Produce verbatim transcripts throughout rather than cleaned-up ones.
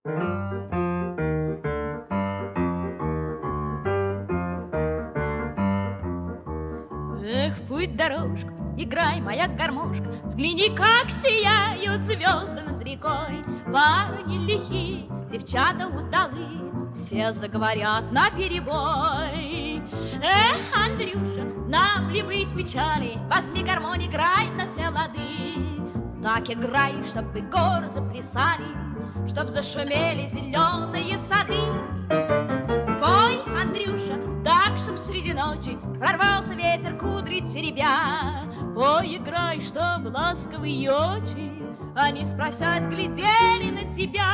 Эх, путь дорожка, играй, моя гармошка, взгляни, как сияют звезды над рекой. Парни лихие, девчата удалые, все заговорят наперебой. Эх, Андрюша, нам ли быть печали? Возьми гармонь, играй на все лады. Так играй, чтобы горы заплясали, чтоб зашумели зеленые сады. Пой, Андрюша, так, чтоб среди ночи прорвался ветер кудри теребя. Пой, играй, чтоб ласковые очи, они, спросясь, глядели на тебя.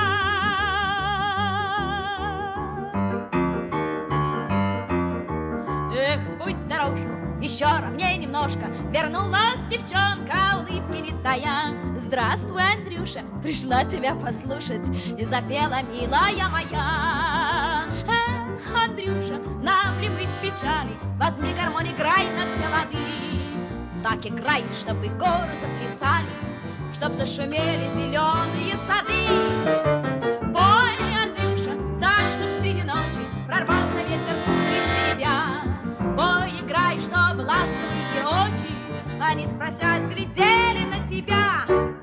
Эх, путь дорожка, еще ровнее немножко, вернулась девчонка, улыбки не тая. Здравствуй, Андрюша, пришла тебя послушать, и запела, милая моя. Эх, Андрюша, нам ли быть в печали? Возьми гармонь, играй на все лады. Так играй, чтобы горы заплясали, чтоб зашумели зеленые сады. Пой, Андрюша, так, чтоб среди ночи прорвался ветер кудри теребя. Пой, играй, чтоб ласковые очи, они, спросясь, глядели на тебя.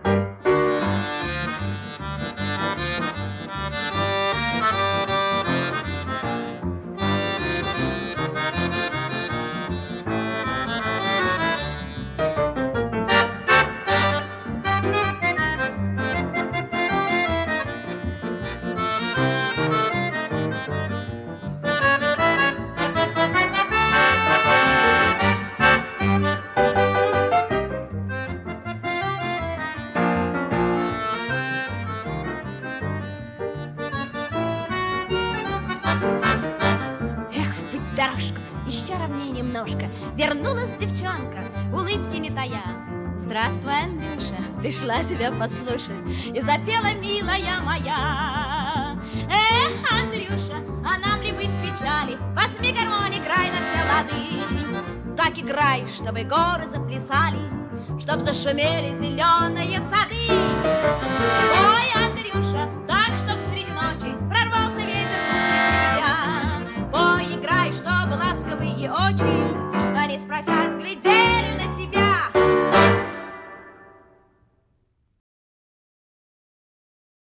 Дорожка, еще ровнее немножко, вернулась девчонка, улыбки не тая. Здравствуй, Андрюша, пришла тебя послушать, и запела, милая моя. Эх, Андрюша, а нам ли быть в печали? Возьми гармонь, играй на все лады. Так играй, чтобы горы заплясали, чтоб зашумели зеленые сады. Ой, Андрюша, так, чтоб среди ночи прорвался ветер кудри теребя. Пой, играй, чтобы ласковые очи, они, спросят,